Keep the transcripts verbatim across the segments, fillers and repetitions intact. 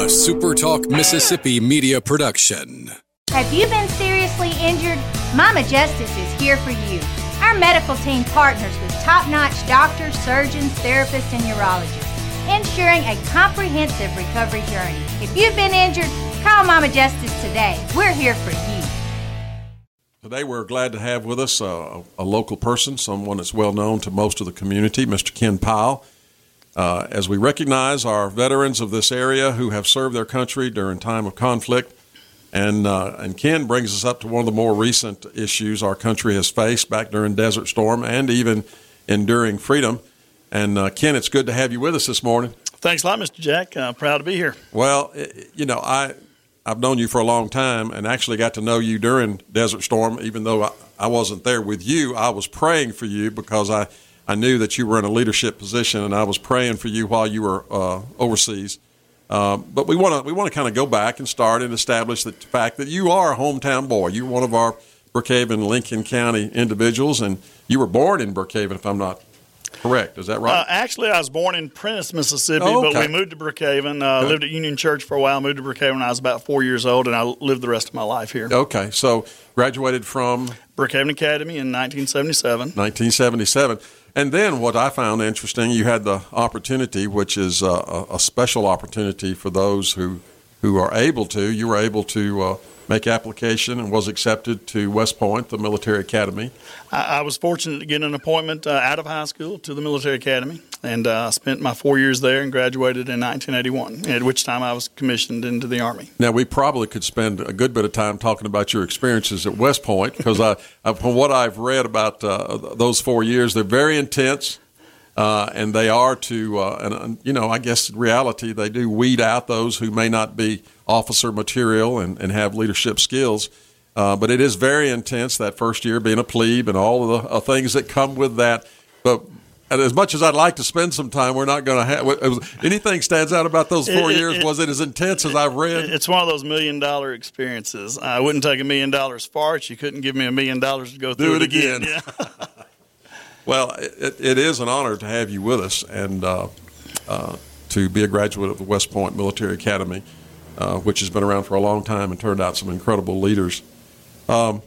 A SuperTalk Mississippi media production. Have you been seriously injured? Mama Justice is here for you. Our medical team partners with top-notch doctors, surgeons, therapists, and urologists, ensuring a comprehensive recovery journey. If you've been injured, call Mama Justice today. We're here for you. Today we're glad to have with us a, a local person, someone that's well known to most of the community, Mister Ken Powell. Uh, as we recognize our veterans of this area who have served their country during time of conflict, and uh, and Ken brings us up to one of the more recent issues our country has faced back during Desert Storm and even enduring freedom. And uh, Ken, it's good to have you with us this morning. Thanks a lot, Mister Jack. Uh, proud to be here. Well, you know, I, I've known you for a long time and actually got to know you during Desert Storm. Even though I, I wasn't there with you, I was praying for you because I, I knew that you were in a leadership position, and I was praying for you while you were uh, overseas. Uh, but we want to we want to kind of go back and start and establish the fact that you are a hometown boy. You're one of our Brookhaven, Lincoln County individuals, and you were born in Brookhaven, if I'm not correct. Is that right? Uh, actually, I was born in Prentice, Mississippi, oh, okay. but we moved to Brookhaven. Uh, okay. Lived at Union Church for a while, moved to Brookhaven when I was about four years old, and I lived the rest of my life here. Okay, so graduated from? Brookhaven Academy in nineteen seventy-seven. nineteen seventy-seven. And then what I found interesting, you had the opportunity, which is a, a special opportunity for those who, who are able to. You were able to uh, make application and was accepted to West Point, the military academy. I, I was fortunate to get an appointment uh, out of high school to the military academy, and uh, spent my four years there and graduated in nineteen eighty-one, at which time I was commissioned into the Army. Now, we probably could spend a good bit of time talking about your experiences at West Point, because I, I, from what I've read about uh, those four years, they're very intense. Uh, and they are to, uh, and, and you know, I guess in reality, they do weed out those who may not be officer material and, and have leadership skills. Uh, but it is very intense, that first year being a plebe and all of the uh, things that come with that. But and as much as I'd like to spend some time, we're not going to have – anything stands out about those four it, years? It, was it as intense as I've read? It's one of those million-dollar experiences. I wouldn't take a million dollars farts. You couldn't give me a million dollars to go through do it, it again. again. Yeah. Well, it, it is an honor to have you with us and uh, uh, to be a graduate of the West Point Military Academy, uh, which has been around for a long time and turned out some incredible leaders. Um,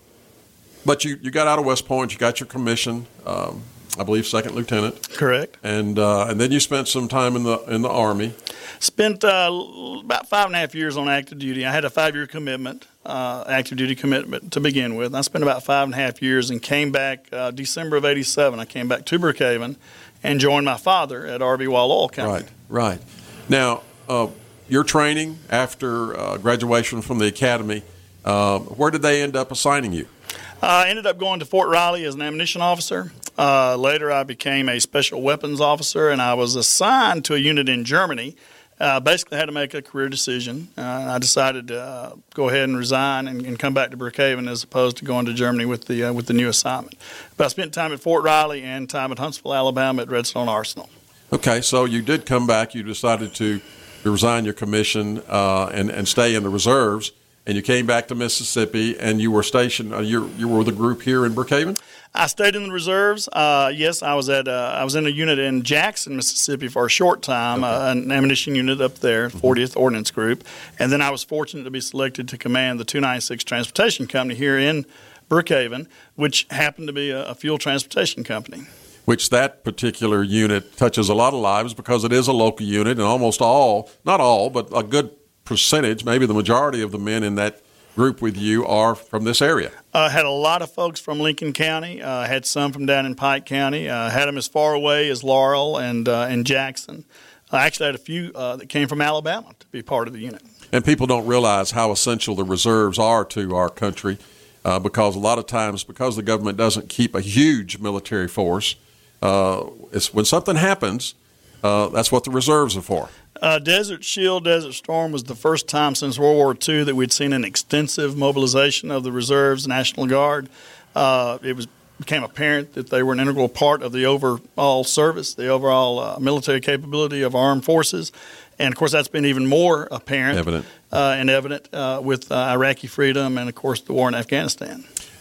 but you, you got out of West Point, you got your commission, um, I believe second lieutenant. Correct. And uh, and then you spent some time in the in the Army. Spent uh, about five and a half years on active duty. I had a five-year commitment, uh, active duty commitment to begin with. I spent about five and a half years and came back uh, December of eighty-seven. I came back to Brookhaven and joined my father at R B Wall Oil Company. Right, right. Now, uh, your training after uh, graduation from the academy, uh, where did they end up assigning you? Uh, I ended up going to Fort Riley as an ammunition officer. Uh, later, I became a special weapons officer, and I was assigned to a unit in Germany. Uh, basically, had to make a career decision. Uh, I decided to uh, go ahead and resign and, and come back to Brookhaven as opposed to going to Germany with the uh, with the new assignment. But I spent time at Fort Riley and time at Huntsville, Alabama at Redstone Arsenal. Okay, so you did come back. You decided to, to resign your commission uh, and, and stay in the reserves. And you came back to Mississippi, and you were stationed. Uh, you you were with the group here in Brookhaven. I stayed in the reserves. Uh, yes, I was at. Uh, I was in a unit in Jackson, Mississippi, for a short time, okay. uh, an ammunition unit up there, fortieth mm-hmm. Ordnance Group, and then I was fortunate to be selected to command the two ninety-six Transportation Company here in Brookhaven, which happened to be a, a fuel transportation company. Which that particular unit touches a lot of lives because it is a local unit, and almost all, not all, but a good percentage, maybe the majority of the men in that group with you are from this area. Uh, had a lot of folks from Lincoln County. Uh, had some from down in Pike County. Uh, had them as far away as Laurel and uh, and Jackson. I actually had a few uh, that came from Alabama to be part of the unit. And people don't realize how essential the reserves are to our country uh, because a lot of times, because the government doesn't keep a huge military force, uh, it's when something happens, uh, that's what the reserves are for. Uh, Desert Shield, Desert Storm was the first time since World War Two that we'd seen an extensive mobilization of the reserves, National Guard. Uh, it was became apparent that they were an integral part of the overall service, the overall uh, military capability of our armed forces. And, of course, that's been even more apparent evident. Uh, and evident uh, with uh, Iraqi freedom and, of course, the war in Afghanistan.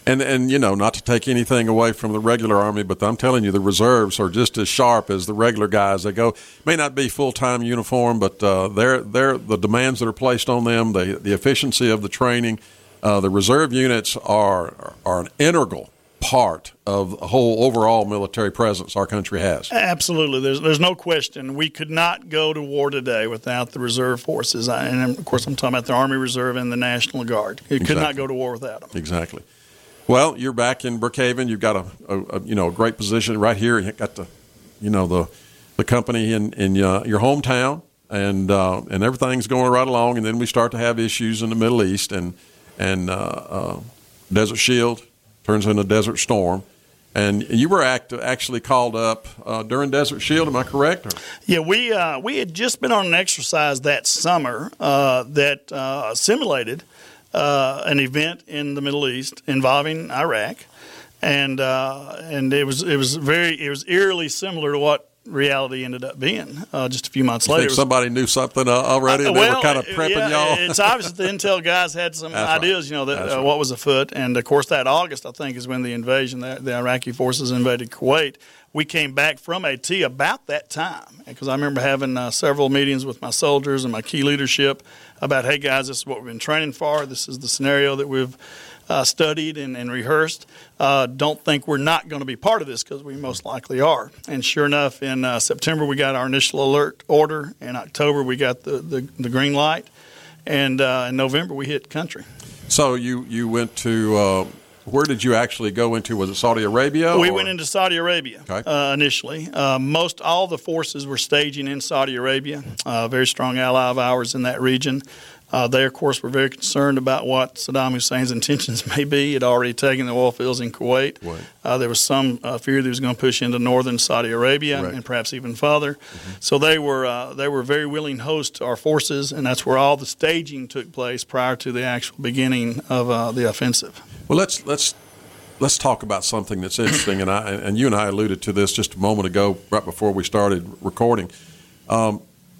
And, and you know, not to take anything away from the regular Army, but I'm telling you, the reserves are just as sharp as the regular guys. They go, may not be full-time uniform, but uh, they're, they're, the demands that are placed on them, the, the efficiency of the training, uh, the reserve units are, are an integral part of the whole overall military presence our country has. Absolutely. There's there's no question. We could not go to war today without the reserve forces. And, of course, I'm talking about the Army Reserve and the National Guard. You Exactly. could not go to war without them. Exactly. Well, you're back in Brookhaven. You've got a, a, a you know a great position right here. You've got the you know the the company in in uh, your hometown, and uh, and everything's going right along. And then we start to have issues in the Middle East, and and uh, uh, Desert Shield turns into Desert Storm. And you were act, actually called up uh, during Desert Shield, am I correct? Or? Yeah, we uh, we had just been on an exercise that summer uh, that uh, simulated uh, an event in the Middle East involving Iraq, and uh, and it was it was very it was eerily similar to what reality ended up being uh, just a few months You later. think somebody knew something uh, already, and uh, they well, were kind of prepping yeah, y'all? It's obvious that the intel guys had some That's ideas, right. you know, that, uh, right. what was afoot. And, of course, that August, I think, is when the invasion, the, the Iraqi forces invaded Kuwait. We came back from AT about that time, because I remember having uh, several meetings with my soldiers and my key leadership about, hey, guys, this is what we've been training for. This is the scenario that we've uh, studied and, and rehearsed. Uh, don't think we're not going to be part of this, because we most likely are. And sure enough, in uh, September, we got our initial alert order. In October, we got the, the, the green light. And uh, in November, we hit country. So you, you went to uh, – where did you actually go into? Was it Saudi Arabia? We or? went into Saudi Arabia Okay. uh, initially. Uh, most all the forces were staging in Saudi Arabia, a very strong ally of ours in that region. Uh, they, of course, were very concerned about what Saddam Hussein's intentions may be. He had already taken the oil fields in Kuwait. Right. Uh, there was some uh, fear that he was going to push into northern Saudi Arabia Right. and perhaps even further. Mm-hmm. So they were uh, they were very willing hosts to our forces, and that's where all the staging took place prior to the actual beginning of uh, the offensive. Well, let's let's let's talk about something that's interesting, and I and you and I alluded to this just a moment ago, right before we started recording. Um,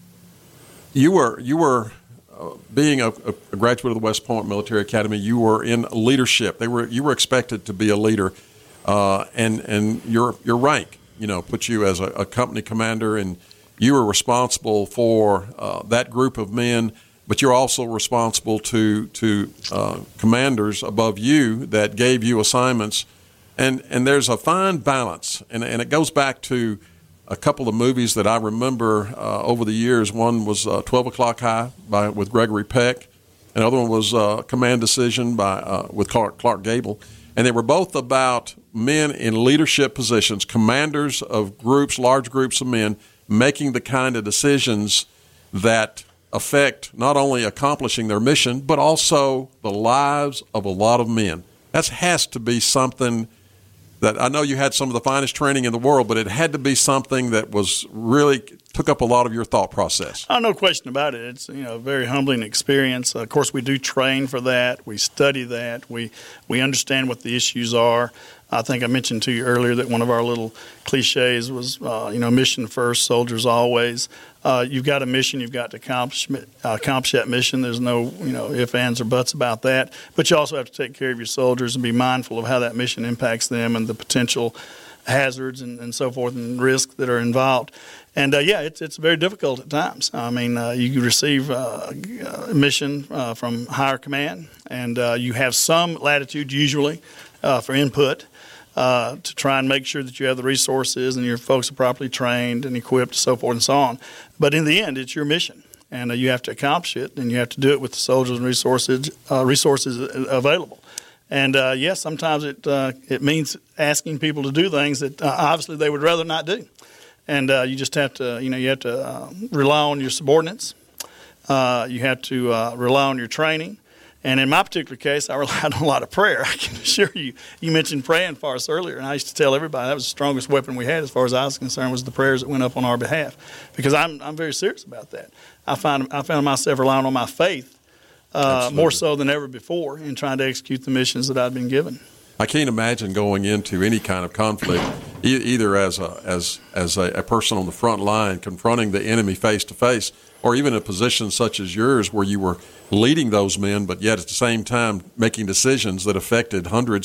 you were you were uh, being a, a graduate of the West Point Military Academy. You were in leadership. They were you were expected to be a leader, uh, and and your your rank, you know, put you as a, a company commander, and you were responsible for uh, that group of men. But you're also responsible to to uh, commanders above you that gave you assignments, and and there's a fine balance, and and it goes back to a couple of movies that I remember uh, over the years. One was uh, twelve O'Clock High by with Gregory Peck, and the other one was uh, Command Decision by uh, with Clark, Clark Gable, and they were both about men in leadership positions, commanders of groups, large groups of men, making the kind of decisions that affect not only accomplishing their mission, but also the lives of a lot of men. That has to be something that I know you had some of the finest training in the world, but it had to be something that was really took up a lot of your thought process. Oh, no question about it. It's you know a very humbling experience. Uh, of course, we do train for that. We study that. We we understand what the issues are. I think I mentioned to you earlier that one of our little cliches was, uh, you know, mission first, soldiers always. Uh, you've got a mission, you've got to accomplish, uh, accomplish that mission. There's no, you know, ifs, ands, or buts about that. But you also have to take care of your soldiers and be mindful of how that mission impacts them and the potential hazards and, and so forth and risks that are involved. And, uh, yeah, it's it's very difficult at times. I mean, uh, you receive uh, a mission uh, from higher command, and uh, you have some latitude usually uh, for input. Uh, to try and make sure that you have the resources and your folks are properly trained and equipped and so forth and so on. But in the end, it's your mission, and uh, you have to accomplish it, and you have to do it with the soldiers and resources uh, resources available. And, uh, yes, sometimes it uh, it means asking people to do things that uh, obviously they would rather not do. And uh, you just have to, you know, you have to uh, rely on your subordinates. Uh, you have to uh, rely on your training. And in my particular case, I relied on a lot of prayer. I can assure you. You mentioned praying for us earlier, and I used to tell everybody that was the strongest weapon we had as far as I was concerned was the prayers that went up on our behalf, because I'm I'm very serious about that. I find I found myself relying on my faith uh, more so than ever before in trying to execute the missions that I'd been given. I can't imagine going into any kind of conflict, e- either as a as as a, a person on the front line confronting the enemy face to face, or even a position such as yours where you were leading those men, but yet at the same time making decisions that affected hundreds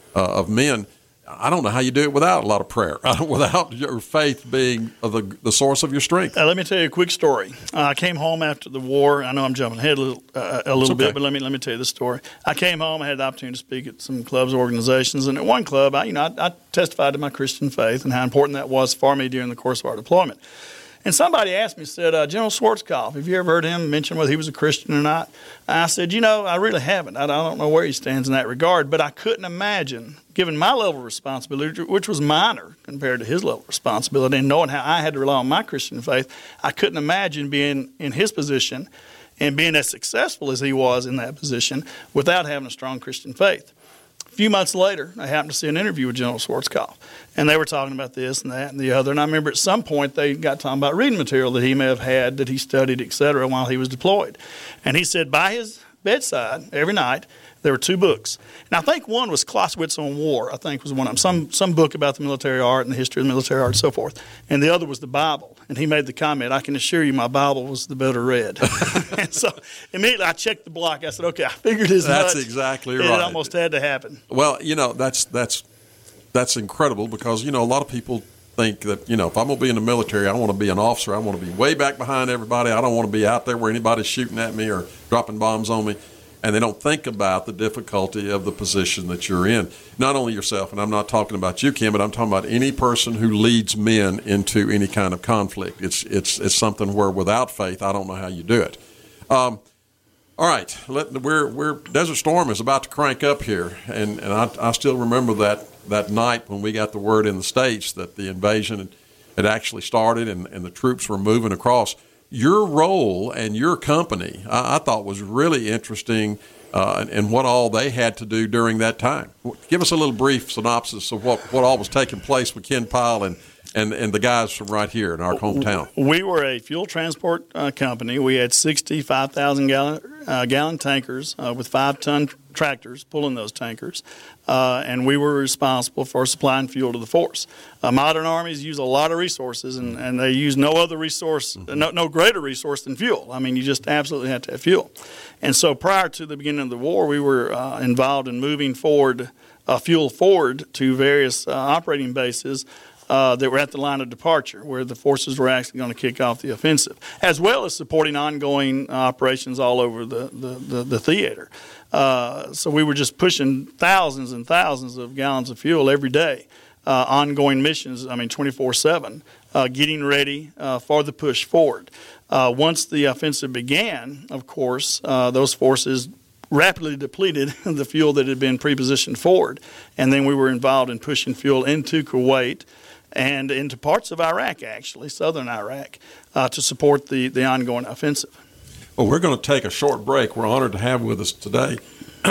uh, of men. I don't know how you do it without a lot of prayer, without your faith being the the source of your strength. Uh, let me tell you a quick story. Uh, I came home after the war. I know I'm jumping ahead a little, uh, a little okay. bit, but let me let me tell you this story. I came home. I had the opportunity to speak at some clubs, organizations, and at one club, I, you know, I, I testified to my Christian faith and how important that was for me during the course of our deployment. And somebody asked me, said, uh, General Schwarzkopf, have you ever heard him mention whether he was a Christian or not? And I said, you know, I really haven't. I, I don't know where he stands in that regard, but I couldn't imagine, given my level of responsibility, which was minor compared to his level of responsibility, and knowing how I had to rely on my Christian faith, I couldn't imagine being in his position and being as successful as he was in that position without having a strong Christian faith. A few months later, I happened to see an interview with General Schwarzkopf, and they were talking about this and that and the other. And I remember at some point they got talking about reading material that he may have had, that he studied, et cetera, while he was deployed. And he said by his bedside every night there were two books. And I think one was Clausewitz on War, I think was one of them, some, some book about the military art and the history of the military art and so forth. And the other was the Bible. And he made the comment, I can assure you my Bible was the better read. And so immediately I checked the block. I said, okay, I figured as That's much. exactly It right. almost had to happen. Well, you know, that's that's that's incredible because, you know, a lot of people think that, you know, if I'm going to be in the military, I want to be an officer. I want to be way back behind everybody. I don't want to be out there where anybody's shooting at me or dropping bombs on me. And they don't think about the difficulty of the position that you're in. Not only yourself, and I'm not talking about you, Ken, but I'm talking about any person who leads men into any kind of conflict. It's it's it's something where without faith, I don't know how you do it. Um, all right, let, we're we're Desert Storm is about to crank up here, and and I, I still remember that that night when we got the word in the States that the invasion had, had actually started and, and the troops were moving across. Your role and your company, I, I thought, was really interesting uh, and, and what all they had to do during that time. Give us a little brief synopsis of what, what all was taking place with Ken Pyle and, and, and the guys from right here in our hometown. We were a fuel transport uh, company. We had sixty-five thousand gallon, uh, gallon tankers uh, with five-ton tractors pulling those tankers, uh, and we were responsible for supplying fuel to the force. Uh, modern armies use a lot of resources, and, and they use no other resource, mm-hmm. no, no greater resource than fuel. I mean, you just absolutely have to have fuel. And so prior to the beginning of the war, we were uh, involved in moving forward, uh, fuel forward to various uh, operating bases Uh, that were at the line of departure, where the forces were actually going to kick off the offensive, as well as supporting ongoing uh, operations all over the, the, the, the theater. Uh, so we were just pushing thousands and thousands of gallons of fuel every day, uh, ongoing missions, I mean, twenty-four seven, uh, getting ready uh, for the push forward. Uh, once the offensive began, of course, uh, those forces rapidly depleted the fuel that had been pre-positioned forward, and then we were involved in pushing fuel into Kuwait and into parts of Iraq, actually, southern Iraq, uh, to support the, the ongoing offensive. Well, we're going to take a short break. We're honored to have with us today.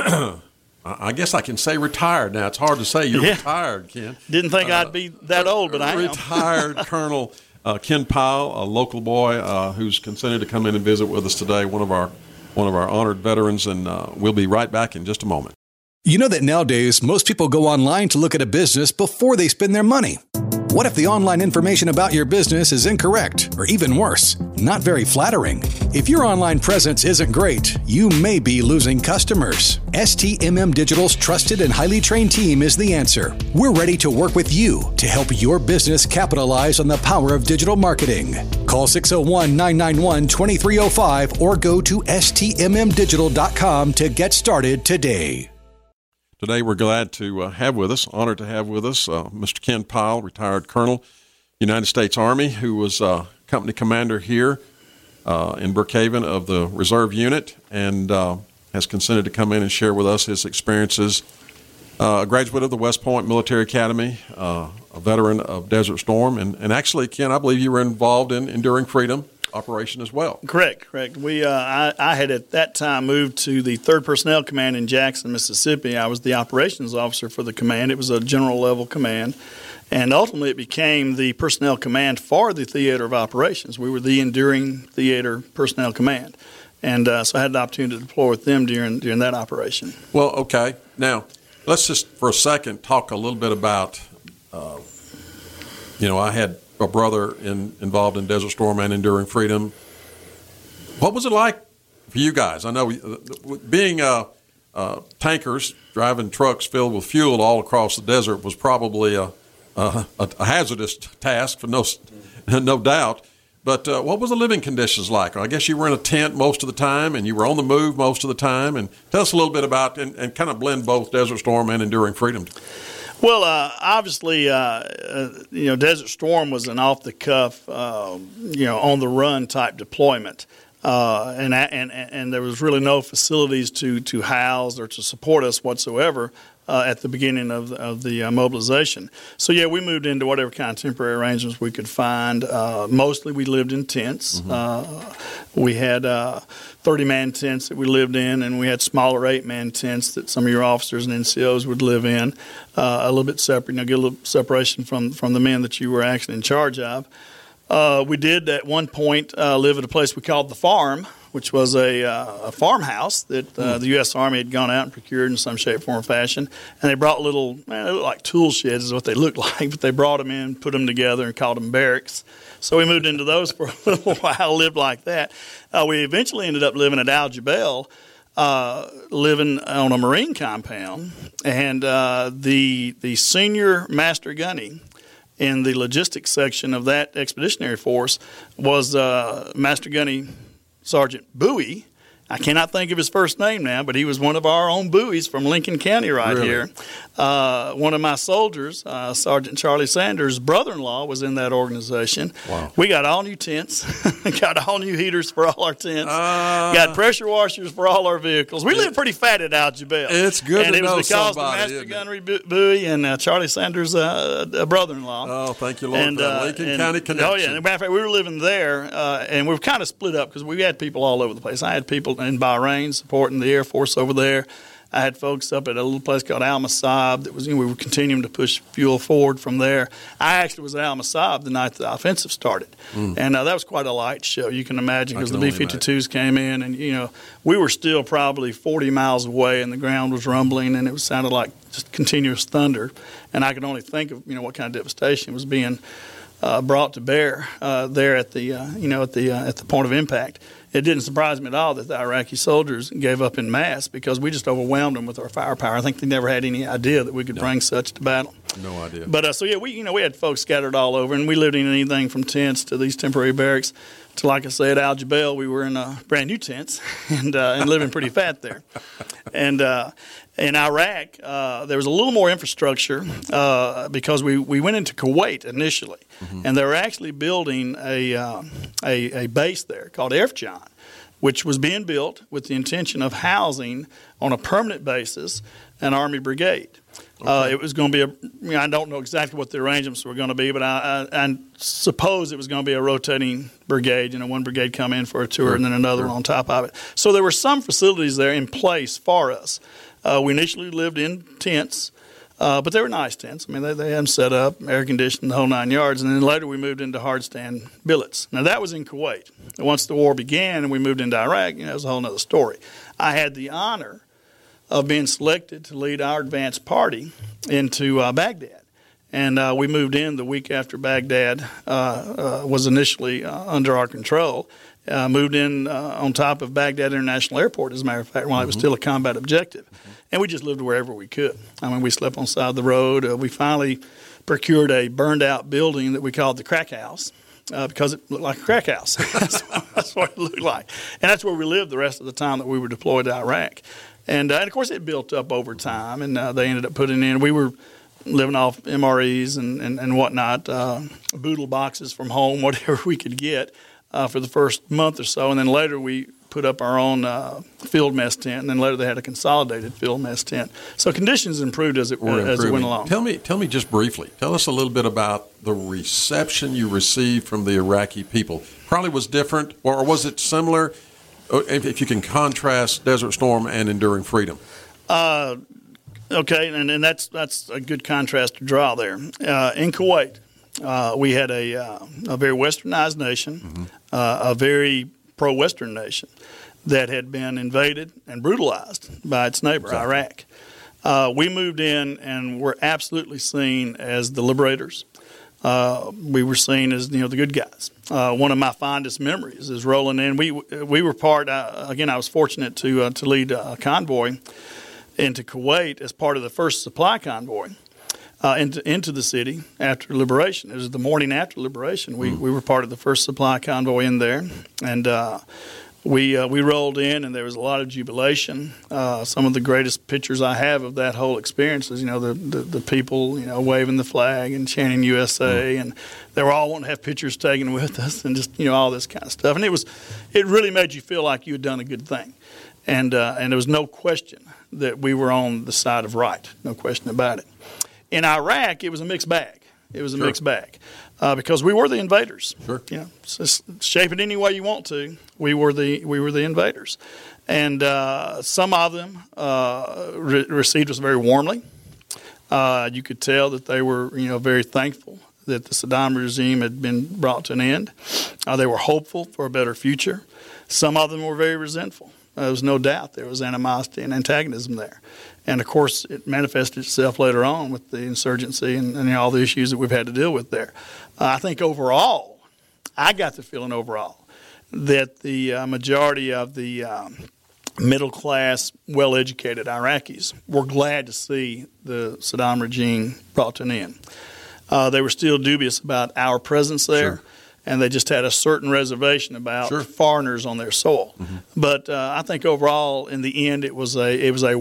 I guess I can say retired now. It's hard to say you're yeah. retired, Ken. Didn't think uh, I'd be that old, but I am. Retired Colonel uh, Ken Pyle, a local boy uh, who's consented to come in and visit with us today, one of our, one of our honored veterans, and uh, we'll be right back in just a moment. You know that nowadays, most people go online to look at a business before they spend their money. What if the online information about your business is incorrect, or even worse, not very flattering? If your online presence isn't great, you may be losing customers. S T M M Digital's trusted and highly trained team is the answer. We're ready to work with you to help your business capitalize on the power of digital marketing. Call six oh one, nine nine one, two three oh five or go to S T M M digital dot com to get started today. Today we're glad to uh, have with us, honored to have with us, uh, Mister Ken Pyle, retired Colonel, United States Army, who was uh, company commander here uh, in Brookhaven of the Reserve Unit, and uh, has consented to come in and share with us his experiences. Uh, a graduate of the West Point Military Academy, uh, a veteran of Desert Storm, and, and actually, Ken, I believe you were involved in Enduring Freedom operation as well. Correct, correct. We, uh, I, I had at that time moved to the third Personnel Command in Jackson, Mississippi. I was the operations officer for the command. It was a general level command, and ultimately it became the personnel command for the theater of operations. We were the Enduring Theater Personnel Command, and uh, so I had the opportunity to deploy with them during during that operation. Well, okay. Now, let's just for a second talk a little bit about, uh, you know, I had a brother in, involved in Desert Storm and Enduring Freedom. What was it like for you guys? I know being a, uh, tankers driving trucks filled with fuel all across the desert was probably a, a, a hazardous task, for no no doubt. But uh, what was the living conditions like? I guess you were in a tent most of the time, and you were on the move most of the time. And tell us a little bit about and, and kind of blend both Desert Storm and Enduring Freedom. Well, uh, obviously, uh, uh, you know, Desert Storm was an off-the-cuff, uh, you know, on-the-run type deployment. Uh, and, and and there was really no facilities to, to house or to support us whatsoever uh, at the beginning of the, of the uh, mobilization. So, yeah, we moved into whatever kind of temporary arrangements we could find. Uh, mostly we lived in tents. Mm-hmm. Uh, we had uh, thirty-man tents that we lived in, and we had smaller eight-man tents that some of your officers and N C Os would live in, uh, a little bit separate, you know, get a little separation from, from the men that you were actually in charge of. Uh, we did at one point uh, live at a place we called the Farm, which was a, uh, a farmhouse that uh, mm. the U S Army had gone out and procured in some shape, form, or fashion. And they brought little, man, they looked like tool sheds is what they looked like, but they brought them in, put them together, and called them barracks. So we moved into those for a little while, lived like that. Uh, we eventually ended up living at Al Jabal, uh, living on a Marine compound. And uh, the the senior master gunny in the logistics section of that expeditionary force was uh, Master Gunny Sergeant Bowie. I cannot think of his first name now, but he was one of our own Bowies from Lincoln County right really? here. Uh, one of my soldiers, uh, Sergeant Charlie Sanders' brother-in-law, was in that organization. Wow. We got all new tents, got all new heaters for all our tents, uh, got pressure washers for all our vehicles. We it, lived pretty fat at Al Jabal. It's good and to it know was because somebody, of Master Gunnery Bowie and uh, Charlie Sanders' uh, brother-in-law. Oh, thank you, Lord, and, for that uh, Lincoln and, County connection. Oh, yeah. And, matter of fact, we were living there, uh, and we were kind of split up because we had people all over the place. I had people in Bahrain supporting the Air Force over there. I had folks up at a little place called Al Masab that was, you know, we were continuing to push fuel forward from there. I actually was at Al Masab the night the offensive started, mm. and uh, that was quite a light show, you can imagine, because the B fifty-twos came in, and you know we were still probably forty miles away, and the ground was rumbling, and it was sounded like just continuous thunder, and I could only think of you know what kind of devastation was being uh, brought to bear uh, there at the uh, you know at the uh, at the point of impact. It didn't surprise me at all that the Iraqi soldiers gave up in mass because we just overwhelmed them with our firepower. I think they never had any idea that we could no. bring such to battle. No idea. But uh, so yeah, we you know we had folks scattered all over, and we lived in anything from tents to these temporary barracks to, like I said, Al Jabal. We were in uh, brand new tents and uh, and living pretty fat there. And uh, in Iraq, uh, there was a little more infrastructure uh, because we, we went into Kuwait initially, mm-hmm. and they were actually building a, uh, a a base there called Erfjan, which was being built with the intention of housing on a permanent basis an Army brigade. Okay. Uh, it was going to be a, you know, I don't know exactly what the arrangements were going to be, but I, I, I suppose it was going to be a rotating brigade. You know, one brigade come in for a tour, sure. and then another sure. one on top of it. So there were some facilities there in place for us. Uh, we initially lived in tents, uh, but they were nice tents. I mean, they, they had them set up, air conditioned, the whole nine yards. And then later we moved into hard stand billets. Now, that was in Kuwait. And once the war began and we moved into Iraq, you know, it was a whole other story. I had the honor of being selected to lead our advance party into uh, Baghdad. And uh, we moved in the week after Baghdad uh, uh, was initially uh, under our control. Uh, moved in uh, on top of Baghdad International Airport, as a matter of fact, while mm-hmm. it was still a combat objective. Mm-hmm. And we just lived wherever we could. I mean, we slept on the side of the road. Uh, we finally procured a burned-out building that we called the Crack House uh, because it looked like a crack house. that's, what, that's what it looked like. And that's where we lived the rest of the time that we were deployed to Iraq. And, uh, and of course, it built up over time, and uh, they ended up putting in – we were living off M R Es and, and, and whatnot, uh, boodle boxes from home, whatever we could get. Uh, for the first month or so, and then later we put up our own uh, field mess tent, and then later they had a consolidated field mess tent. So conditions improved as it uh, as it went along. Tell me, tell me just briefly. Tell us a little bit about the reception you received from the Iraqi people. Probably was different, or was it similar? If, if you can contrast Desert Storm and Enduring Freedom. Uh, okay, and, and that's that's a good contrast to draw there. Uh, in Kuwait. Uh, we had a, uh, a very westernized nation, mm-hmm. uh, a very pro-Western nation that had been invaded and brutalized by its neighbor, exactly. Iraq. Uh, we moved in and were absolutely seen as the liberators. Uh, we were seen as you know the good guys. Uh, one of my fondest memories is rolling in. We we were part. Uh, again, I was fortunate to uh, to lead a convoy into Kuwait as part of the first supply convoy uh, into into the city after liberation. It was the morning after liberation. We mm. we were part of the first supply convoy in there, and uh, we uh, we rolled in, and there was a lot of jubilation. Uh, some of the greatest pictures I have of that whole experience is, you know, the, the, the people, you know, waving the flag and chanting U S A, mm. and they were all wanting to have pictures taken with us, and just, you know, all this kind of stuff. And it was, it really made you feel like you had done a good thing, and uh, and there was no question that we were on the side of right, no question about it. In Iraq, it was a mixed bag. It was a sure. mixed bag uh, because we were the invaders. Sure. You know, just shape it any way you want to. We were the we were the invaders, and uh, some of them uh, re- received us very warmly. Uh, you could tell that they were, you know, very thankful that the Saddam regime had been brought to an end. Uh, they were hopeful for a better future. Some of them were very resentful. Uh, there was no doubt there was animosity and antagonism there. And, of course, it manifested itself later on with the insurgency and, and all the issues that we've had to deal with there. Uh, I think overall, I got the feeling overall that the uh, majority of the um, middle-class, well-educated Iraqis were glad to see the Saddam regime brought to an end. Uh, they were still dubious about our presence there. Sure. And they just had a certain reservation about sure. foreigners on their soil. Mm-hmm. But uh, I think overall, in the end, it was a it was a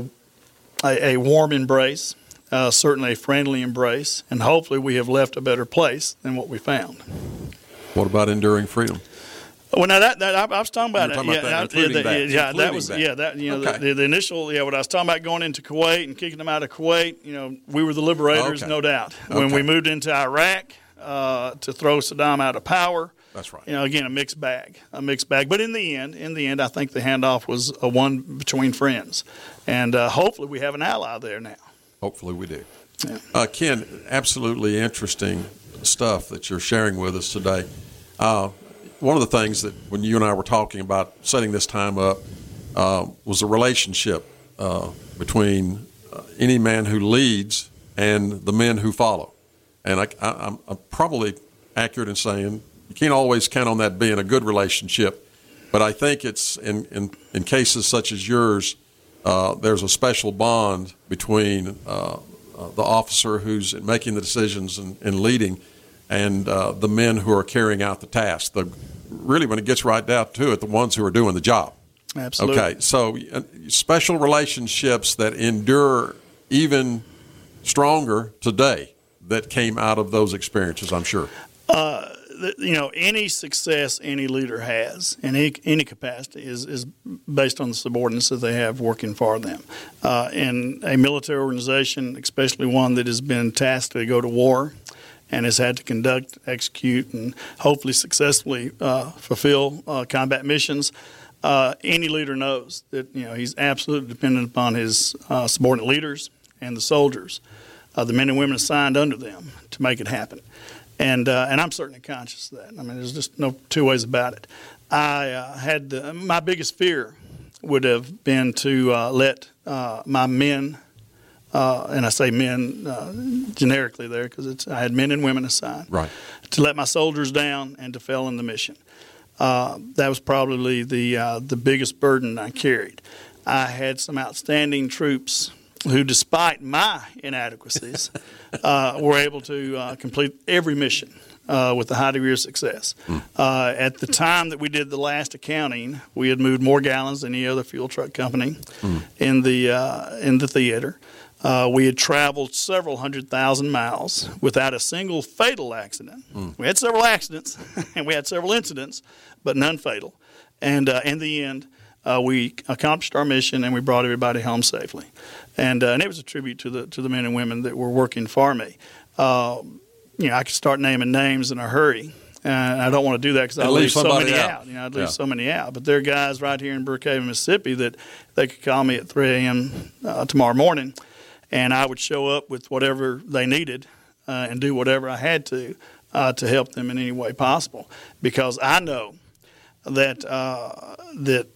a, a warm embrace, uh, certainly a friendly embrace, and hopefully we have left a better place than what we found. What about enduring freedom? Well, now that, that I, I was talking about, talking it. about yeah, that, yeah, the, that, yeah, that was back. yeah, that you know okay. the, the initial yeah, what I was talking about going into Kuwait and kicking them out of Kuwait. You know, we were the liberators, okay. no doubt. When okay. we moved into Iraq uh, to throw Saddam out of power. That's right. You know, again, a mixed bag, a mixed bag. But in the end, in the end, I think the handoff was a one between friends, and uh, hopefully we have an ally there now. Hopefully we do. Yeah. Uh, Ken, absolutely interesting stuff that you're sharing with us today. Uh, one of the things that when you and I were talking about setting this time up uh, was the relationship uh, between uh, any man who leads and the men who follow. And I, I, I'm, I'm probably accurate in saying you can't always count on that being a good relationship, but I think it's in, in, in cases such as yours, uh, there's a special bond between uh, uh, the officer who's making the decisions and, and leading and uh, the men who are carrying out the task. The, really, when it gets right down to it, the ones who are doing the job. Absolutely. Okay, so uh, special relationships that endure even stronger today that came out of those experiences, I'm sure. Uh, you know, any success any leader has in any, any capacity is, is based on the subordinates that they have working for them. Uh, in a military organization, especially one that has been tasked to go to war and has had to conduct, execute, and hopefully successfully uh, fulfill uh, combat missions, uh, any leader knows that, you know, he's absolutely dependent upon his uh, subordinate leaders and the soldiers, uh, the men and women assigned under them, to make it happen. And uh, and I'm certainly conscious of that. I mean, there's just no two ways about it. I uh, had the, my biggest fear would have been to uh, let uh, my men, uh, and I say men uh, generically there because it's I had men and women assigned, right, to let my soldiers down and to fail in the mission. Uh, that was probably the uh, the biggest burden I carried. I had some outstanding troops who, despite my inadequacies, uh, were able to uh, complete every mission uh, with a high degree of success. Mm. Uh, at the time that we did the last accounting, we had moved more gallons than any other fuel truck company mm. in the uh, in the theater. Uh, we had traveled several hundred thousand miles without a single fatal accident. Mm. We had several accidents, and we had several incidents, but none fatal. And uh, in the end, Uh, we accomplished our mission, and we brought everybody home safely, and uh, and it was a tribute to the to the men and women that were working for me. Uh, you know, I could start naming names in a hurry, and I don't want to do that because I leave so many out. out. You know, I'd leave yeah. so many out. But there are guys right here in Brookhaven, Mississippi, that they could call me at three a.m. Uh, tomorrow morning, and I would show up with whatever they needed uh, and do whatever I had to uh, to help them in any way possible, because I know that uh, that.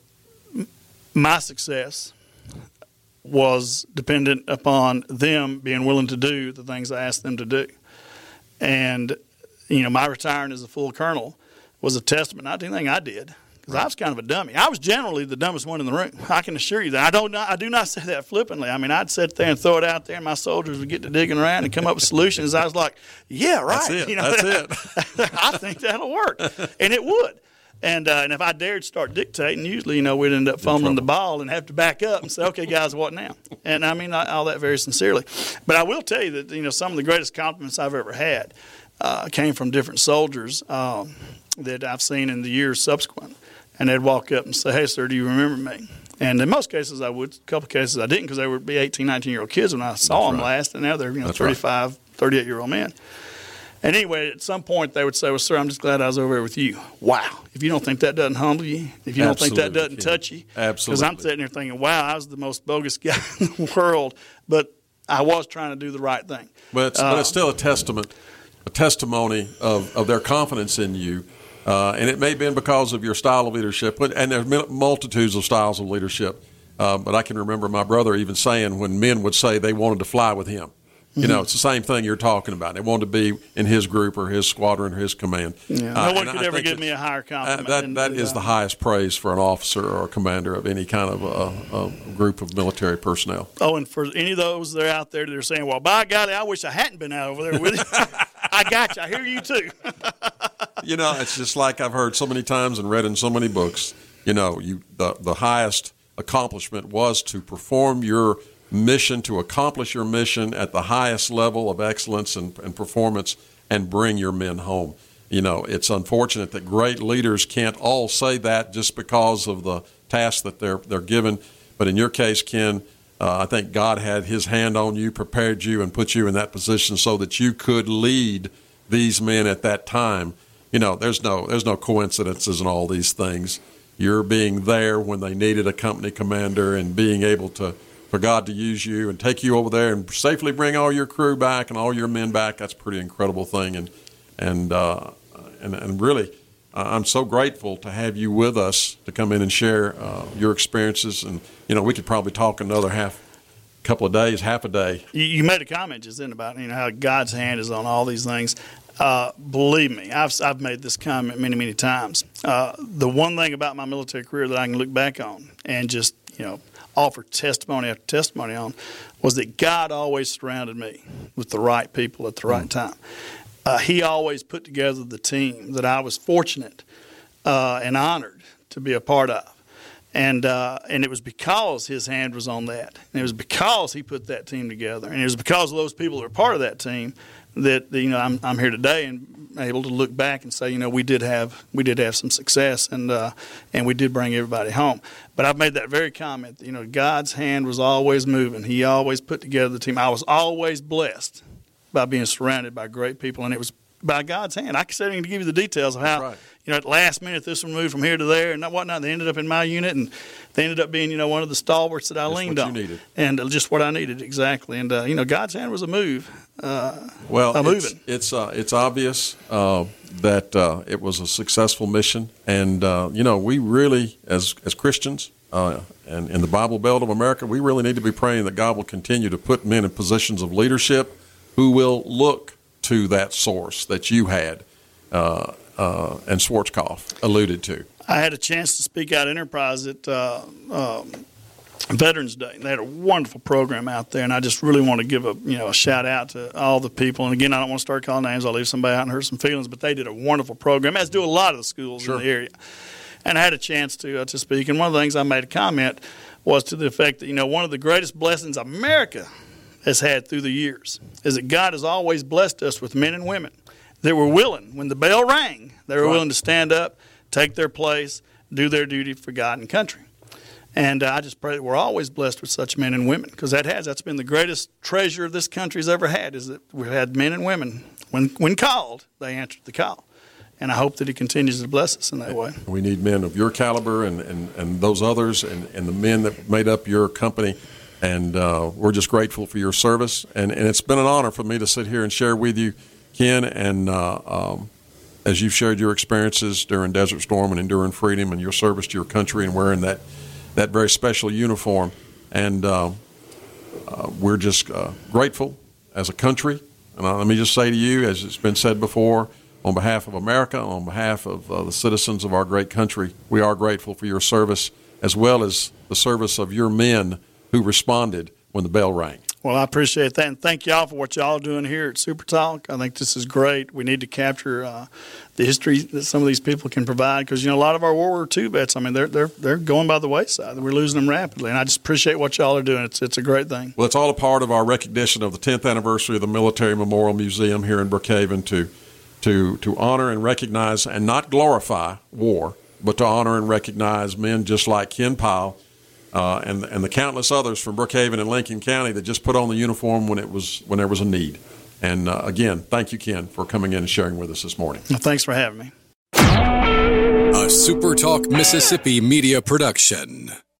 My success was dependent upon them being willing to do the things I asked them to do. And, you know, my retiring as a full colonel was a testament not to anything I did, because right. I was kind of a dummy. I was generally the dumbest one in the room. I can assure you that. I don't. I do not say that flippantly. I mean, I'd sit there and throw it out there, and my soldiers would get to digging around and come up with solutions. I was like, "Yeah, right. That's it. You know, That's it. I think that'll work," and it would. And uh, and if I dared start dictating, usually, you know, we'd end up fumbling the ball and have to back up and say, okay, guys, what now? And I mean all that very sincerely. But I will tell you that, you know, some of the greatest compliments I've ever had uh, came from different soldiers um, that I've seen in the years subsequent. And they'd walk up and say, hey, sir, do you remember me? And in most cases I would. A couple of cases I didn't because they would be eighteen, nineteen-year-old kids when I saw That's them right. last. And now they're, you know, That's thirty-five, right. thirty-eight-year-old men. And anyway, at some point they would say, well, sir, I'm just glad I was over here with you. Wow. If you don't think that doesn't humble you, if you don't Absolutely, think that doesn't Ken. touch you. Absolutely. Because I'm sitting there thinking, wow, I was the most bogus guy in the world, but I was trying to do the right thing. But it's, uh, but it's still a testament, a testimony of, of their confidence in you. Uh, and it may have been because of your style of leadership, but, and there are multitudes of styles of leadership. Uh, but I can remember my brother even saying when men would say they wanted to fly with him. You know, it's the same thing you're talking about. They wanted to be in his group or his squadron or his command. Yeah. Uh, no one could ever give me a higher compliment. Uh, that that is the highest praise for an officer or a commander of any kind of uh, a group of military personnel. Oh, and for any of those that are out there that are saying, well, by golly, I wish I hadn't been out over there with you. I got you. I hear you too. You know, it's just like I've heard so many times and read in so many books, you know, you the, the highest accomplishment was to perform your mission, to accomplish your mission at the highest level of excellence and, and performance and bring your men home. You know, it's unfortunate that great leaders can't all say that just because of the task that they're they're given. But in your case, Ken, uh, I think God had his hand on you, prepared you, and put you in that position so that you could lead these men at that time. You know, there's no there's no coincidences in all these things. You're being there when they needed a company commander and being able to for God to use you and take you over there and safely bring all your crew back and all your men back. That's a pretty incredible thing. And and uh, and, and really, uh, I'm so grateful to have you with us to come in and share uh, your experiences. And, you know, we could probably talk another half, couple of days, half a day. You, you made a comment just then about, you know, how God's hand is on all these things. Uh, believe me, I've, I've made this comment many, many times. Uh, the one thing about my military career that I can look back on and just, you know, offer testimony after testimony on was that God always surrounded me with the right people at the right time. Uh, he always put together the team that I was fortunate uh, and honored to be a part of. And uh, and it was because his hand was on that. And it was because he put that team together. And it was because of those people that were part of that team that, you know, I'm I'm here today and able to look back and say, you know, we did have we did have some success and uh, and we did bring everybody home. But I've made that very comment that, you know, God's hand was always moving. He always put together the team. I was always blessed by being surrounded by great people, and it was by God's hand. I can sit here to give you the details of how, right. you know, at the last minute this one moved from here to there and whatnot. They ended up in my unit, and they ended up being, you know, one of the stalwarts that I just leaned what on. You needed. And uh, just what I needed, exactly. And, uh, you know, God's hand was a move. Uh, well, a it's moving. it's, uh, it's obvious uh, that uh, it was a successful mission. And, uh, you know, we really, as as Christians uh, and in the Bible Belt of America, we really need to be praying that God will continue to put men in positions of leadership who will look to that source that you had uh, uh, and Schwarzkopf alluded to. I had a chance to speak out at Enterprise at uh, um, Veterans Day. They had a wonderful program out there, and I just really want to give a you know a shout out to all the people. And again, I don't want to start calling names. I'll leave somebody out and hurt some feelings, but they did a wonderful program, as do a lot of the schools sure. in the area. And I had a chance to uh, to speak, and one of the things I made a comment was to the effect that, you know, one of the greatest blessings America has had through the years is that God has always blessed us with men and women that were willing, when the bell rang, they were right. willing to stand up, take their place, do their duty for God and country. And uh, I just pray that we're always blessed with such men and women, because that has that's been the greatest treasure this country's ever had, is that we've had men and women. When when called, they answered the call. And I hope that he continues to bless us in that way. We need men of your caliber and, and, and those others and, and the men that made up your company. And uh, we're just grateful for your service. And, and it's been an honor for me to sit here and share with you, Ken, and uh, um, as you've shared your experiences during Desert Storm and Enduring Freedom and your service to your country and wearing that, that very special uniform. And uh, uh, we're just uh, grateful as a country. And uh, let me just say to you, as it's been said before, on behalf of America, on behalf of uh, the citizens of our great country, we are grateful for your service, as well as the service of your men who responded when the bell rang. Well, I appreciate that, and thank y'all for what y'all are doing here at Super Talk. I think this is great. We need to capture uh, the history that some of these people can provide, because, you know, a lot of our World War Two vets, I mean, they're they're they're going by the wayside. We're losing them rapidly, and I just appreciate what y'all are doing. It's it's a great thing. Well, it's all a part of our recognition of the tenth anniversary of the Military Memorial Museum here in Brookhaven to to to honor and recognize and not glorify war, but to honor and recognize men just like Ken Powell, Uh, and and the countless others from Brookhaven and Lincoln County that just put on the uniform when it was when there was a need. And uh, again, thank you, Ken, for coming in and sharing with us this morning. Well, thanks for having me. A Super Talk Mississippi media production.